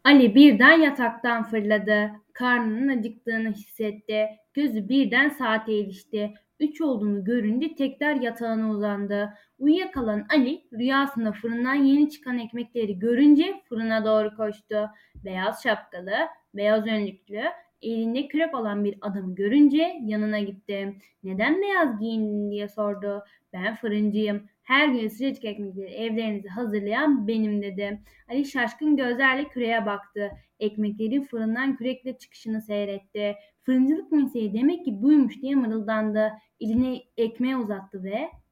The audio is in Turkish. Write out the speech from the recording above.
Ali birden yataktan fırladı. Karnının acıktığını hissetti. Gözü birden saate ilişti. 3 olduğunu görünce tekrar yatağına uzandı. Uyuyakalan Ali rüyasında fırından yeni çıkan ekmekleri görünce fırına doğru koştu. Beyaz şapkalı, beyaz önlüklü, elinde kürek olan bir adamı görünce yanına gitti. "Neden beyaz giyindin?" diye sordu. "Ben fırıncıyım. Her gün sıcacık ekmekleri evlerinize hazırlayan benim." dedi. Ali şaşkın gözlerle küreğe baktı. Ekmeklerin fırından kürekle çıkışını seyretti. Fırıncılık mesleği demek ki buymuş diye mırıldandı. Elini ekmeğe uzattı ve